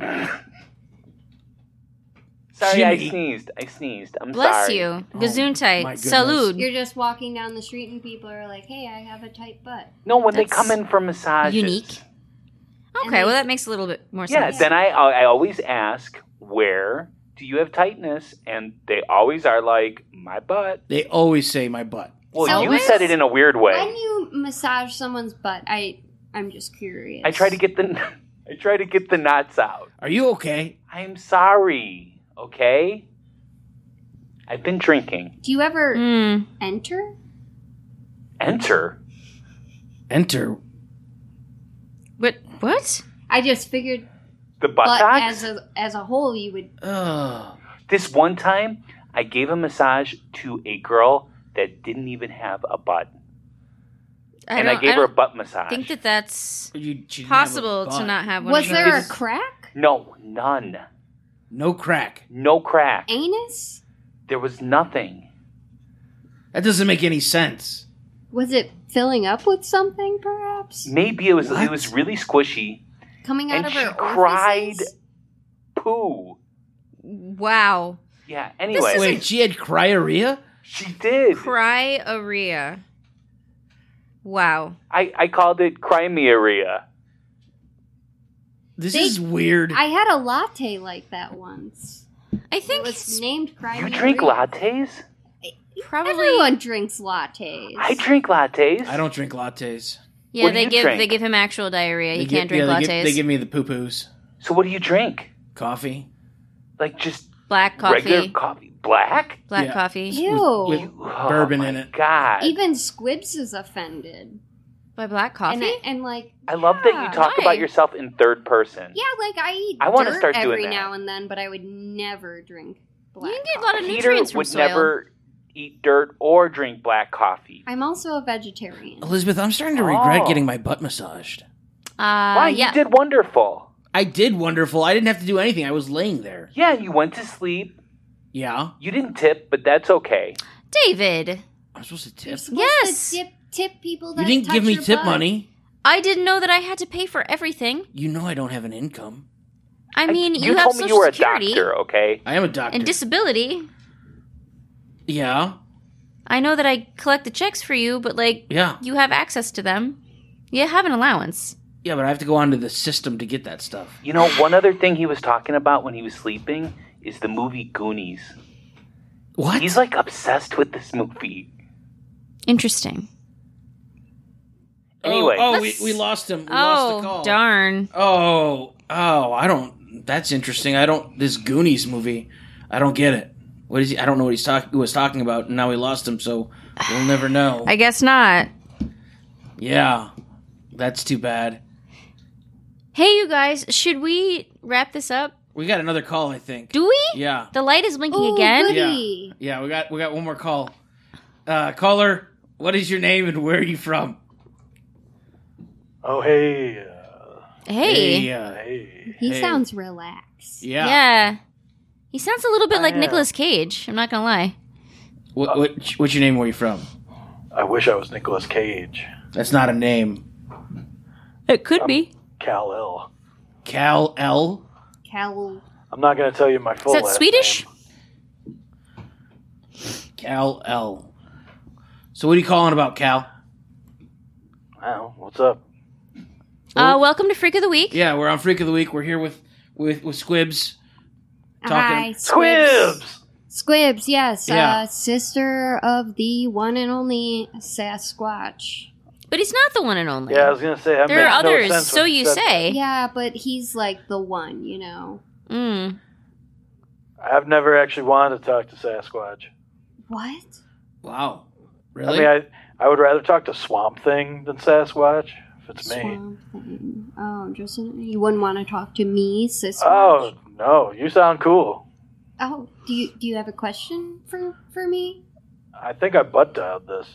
sorry, Jimmy. I sneezed. I'm Bless sorry. you. my Gesundheit. goodness. Salud. You're just walking down the street and people are like, "Hey, I have a tight butt." No, when they That's come in for massages. unique. Okay, well, that makes a little bit more Yeah, sense. then I always ask, where do you have tightness? And they always are like, my butt. They always say my butt. Well, So you when- said it in a weird way. When you massage someone's butt, I'm just curious. I try to get the knots out. Are you okay? I'm sorry, okay? I've been drinking. Do you ever Mm. enter? Enter? Enter. What? I just figured The butt buttocks? as a whole, you would. Ugh. This one time, I gave a massage to a girl that didn't even have a butt. And I gave her a butt massage. think that that's She didn't have a possible to butt. not have one. Was of there a those. crack? No, none. No crack. No crack. Anus? There was nothing. That doesn't make any sense. Was it filling up with something, perhaps? Maybe it was What? really squishy. Coming out And of she her cried. orifices? Poo. Wow. Yeah, anyway. Wait, she had cryorrhea? She did. Cryorrhea. Wow. I called it Crimea. This They- is weird. I had a latte like that once. I It think was named Crimea. You drink lattes? probably. Everyone drinks lattes. I drink lattes. I don't drink lattes. Yeah, What do they you give drink? they give him actual diarrhea. He They can't gi- drink yeah, lattes. They give me the poo-poos. So what do you drink? Coffee. Like just black coffee. regular coffee? Black? Black Yeah. coffee. Ew. With Oh, bourbon my in it. God. Even Squibs is offended. By black coffee? And like, I love that you yeah. talk why? about yourself in third person. Yeah, like I eat I wanna dirt start doing every that. now and then, but I would never drink black You can get a coffee. lot of Peter nutrients from would soil. never eat dirt or drink black coffee. I'm also a vegetarian. Elizabeth, I'm starting to regret Oh. getting my butt massaged. Why? Yeah. You did wonderful. I did wonderful. I didn't have to do anything. I was laying there. Yeah, you went to sleep. Yeah. You didn't tip, but that's okay. David, I'm supposed to You're tip. supposed Yes. to tip people You that didn't touch give me your tip butt. money. I didn't know that I had to pay for everything. You know I don't have an income. I mean, you have told me Social you were a Security doctor, okay? I am a doctor. and disability. yeah. I know that I collect the checks for you, but like, Yeah. you have access to them. You have an allowance. Yeah, but I have to go onto the system to get that stuff. You know, one other thing he was talking about when he was sleeping is the movie Goonies. What? He's like obsessed with this movie. Interesting. Anyway. we lost him. We lost the call. Darn. I don't. That's interesting. This Goonies movie, I don't get it. What is he? I don't know what he was talking about, and now we lost him, so we'll never know. I guess not. Yeah, that's too bad. Hey, you guys, should we wrap this up? We got another call, I think. Do we? Yeah. The light is blinking Oh, again? goody. Yeah, we got one more call. Caller, what is your name and where are you from? Oh, hey. Hey. Hey. He Hey. sounds relaxed. Yeah. He sounds a little bit like am. Nicolas Cage. I'm not going to lie. What's your name and where are you from? I wish I was Nicolas Cage. That's not a name. It could be. Kal-El. Kal-El? Cal. I'm not going to tell you my full Is that last Swedish? name. Kal-El. So what are you calling about, Cal? I don't know. What's up? Welcome to Freak of the Week. Yeah, we're on Freak of the Week. We're here with Squibs. Hi, Squibs! Squibs, yes. Yeah. Sister of the one and only Sasquatch. But he's not the one and only. Yeah, I was going to say, that There are makes no others, sense so when you said say. Yeah, but he's like the one, you know. Mm. that. I've never actually wanted to talk to Sasquatch. What? Wow. Really? I mean, I would rather talk to Swamp Thing than Sasquatch, if it's me. Swamp Thing. Oh, just you wouldn't want to talk to me, Sasquatch? Oh, no. You sound cool. Oh, do you have a question for me? I think I butt dialed this.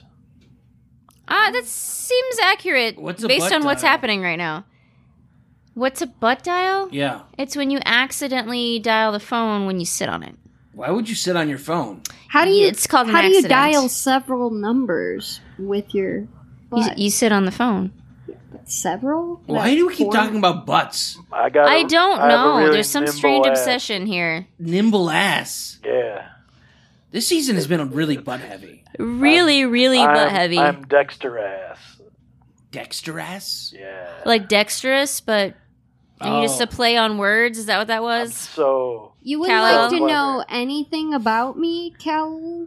That seems accurate What's a based butt on what's dial? happening right now. What's a butt dial? Yeah. It's when you accidentally dial the phone when you sit on it. Why would you sit on your phone? How do you? It's called an How do you accident. dial several numbers with your butt? You sit on the phone. Several? Why do we keep Four? talking about butts? I I don't have a know. really There's some nimble strange ass. obsession here. Nimble ass. Yeah. This season has been really butt heavy. Really, really butt heavy. I'm Dexter ass. Dexter ass? Yeah. Like dexterous, but you just Oh. a play on words. Is that what that was? So, You would Kal-El? like to Clever. know anything about me, Cal?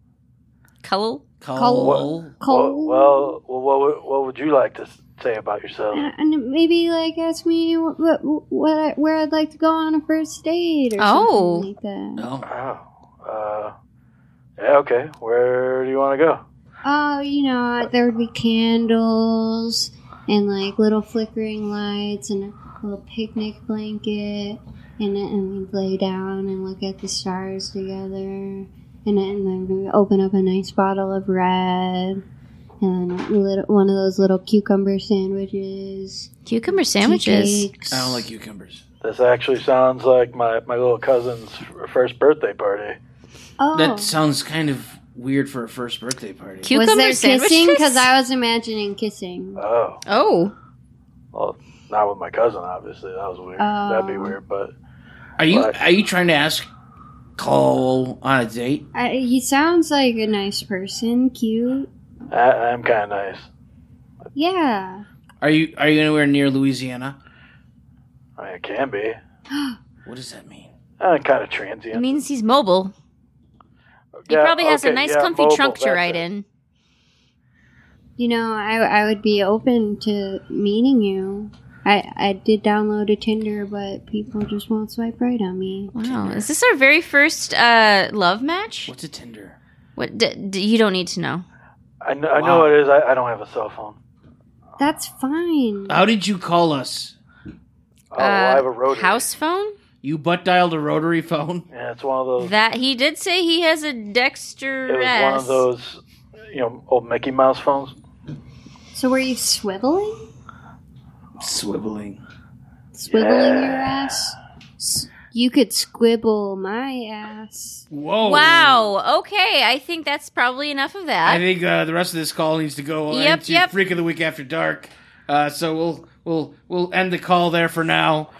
Cole? Cole. Cole? well, what would you like to say about yourself? And maybe like ask me where I'd like to go on a first date or Oh. something like that. No. Oh. Yeah, okay. Where do you want to go? Oh, you know, there would be candles and like little flickering lights and a little picnic blanket, and we'd lay down and look at the stars together, and then we'd open up a nice bottle of red, and one of those little cucumber sandwiches. Cucumber tea sandwiches. cakes. I don't like cucumbers. This actually sounds like my little cousin's first birthday party. Oh, That sounds kind of weird for a first birthday party. Cucumber was there sandwiches? kissing? Because I was imagining kissing. Oh. Oh. Well, not with my cousin, obviously. That was weird. Oh. That'd be weird, but... Are you What? trying to ask Cole on a date? He sounds like a nice person, cute. I'm kind of nice. Yeah. Are you anywhere near Louisiana? I mean, it can be. What does that mean? Kind of transient. It means he's mobile. He Yeah, probably has a okay, nice, yeah, comfy mobile, trunk to that's ride it. in. You know, I would be open to meeting you. I did download a Tinder, but people just won't swipe right on me. Wow. Is this our very first love match? What's a Tinder? What? You don't need to know. I know it is. I don't have a cell phone. That's fine. How did you call us? Oh, well, I have a rotary. House phone? You butt dialed a rotary phone? Yeah, it's one of those. That he did say he has a Dexter It was one of those, old Mickey Mouse phones. So were you swiveling? Swiveling. Swiveling your ass? You could squibble my ass. Whoa. Wow. Okay, I think that's probably enough of that. I think the rest of this call needs to go into Yep. Freak of the Week After Dark. So we'll end the call there for now.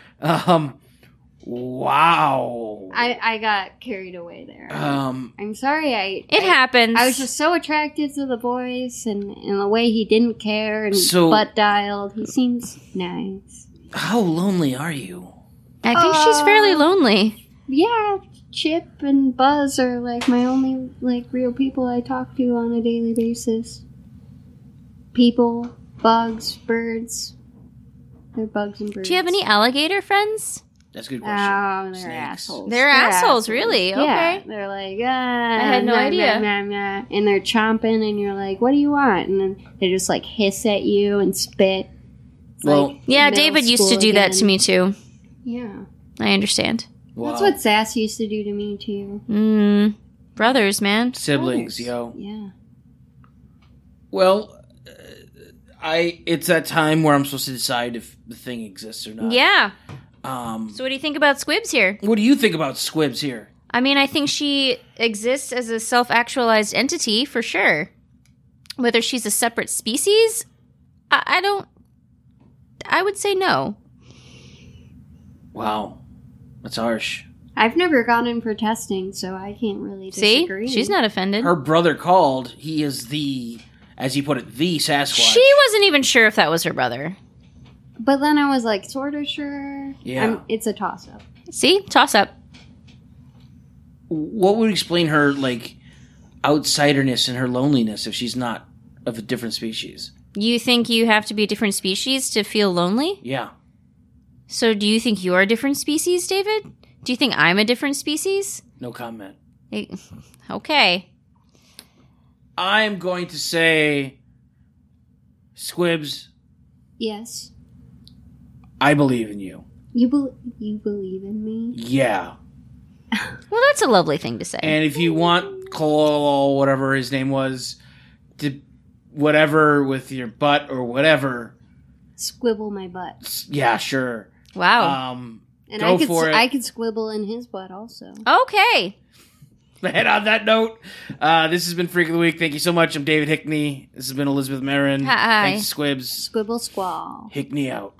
Wow. I got carried away there. I'm sorry. It happens. I was just so attracted to the voice and the way he didn't care and So- butt dialed. He seems nice. How lonely are you? I think she's fairly lonely. Yeah, Chip and Buzz are like my only like real people I talk to on a daily basis. People, bugs, birds. They're bugs and birds. Do you have any alligator friends? That's a good question. Oh, they're Snakes. assholes. They're assholes, really? Yeah, Okay. they're like, I had no idea. and they're chomping, and you're like, what do you want? And then they just like hiss at you and spit. It's Well- like Yeah, middle David used to school do that again. to me too. Yeah. I understand. Wow. That's what Sass used to do to me, too. Brothers, man. Siblings, Brothers. yo. Yeah. Well, it's that time where I'm supposed to decide if the thing exists or not. Yeah. Um, So what do you think about Squibs here? what do you think about Squibs here? I mean, I think she exists as a self-actualized entity for sure. Whether she's a separate species, I don't. I would say no. Wow. That's harsh. I've never gone in for testing, so I can't really See, disagree. she's not offended. Her brother called. He is the, as he put it, the Sasquatch. She wasn't even sure if that was her brother. But then I was like, sort of sure. Yeah. It's a toss-up. See, toss up. What would explain her, like, outsiderness and her loneliness if she's not of a different species? You think you have to be a different species to feel lonely? Yeah. So do you think you're a different species, David? Do you think I'm a different species? No comment. Okay. I'm going to say, Squibs, Yes. I believe in you. You believe in me? Yeah. Well, that's a lovely thing to say. And if you want Cole, whatever his name was, to whatever with your butt or whatever, Squibble my butt. yeah, sure. Wow. And Go for it. I could squibble in his butt also. Okay. And on that note, this has been Freak of the Week. Thank you so much. I'm David Hickney. This has been Elizabeth Marin. Hi. Thanks, Squibs. Squibble squall. Hickney out.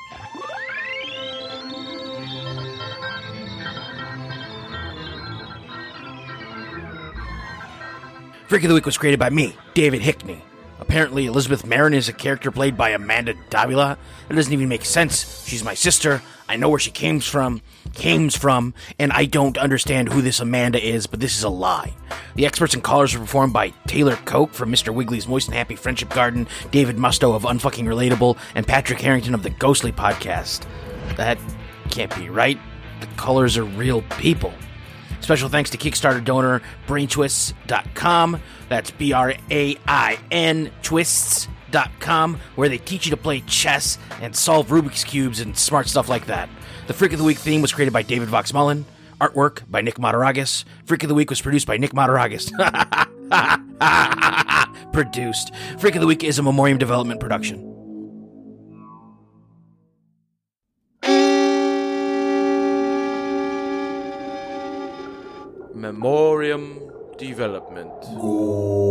Freak of the Week was created by me, David Hickney. Apparently, Elizabeth Marin is a character played by Amanda Davila. It doesn't even make sense. She's my sister. I know where she came from, and I don't understand who this Amanda is, but this is a lie. The experts and callers were performed by Taylor Koch from Mr. Wiggly's Moist and Happy Friendship Garden, David Musto of Unfucking Relatable, and Patrick Harrington of the Ghostly Podcast. That can't be right. The callers are real people. Special thanks to Kickstarter donor BrainTwists.com. That's BRAIN Twists.com, where they teach you to play chess and solve Rubik's Cubes and smart stuff like that. The Freak of the Week theme was created by David Vox Mullen. Artwork by Nick Mataragas. Freak of the Week was produced by Nick Mataragas. Produced. Freak of the Week is a Memoriam Development production. Memoriam Development.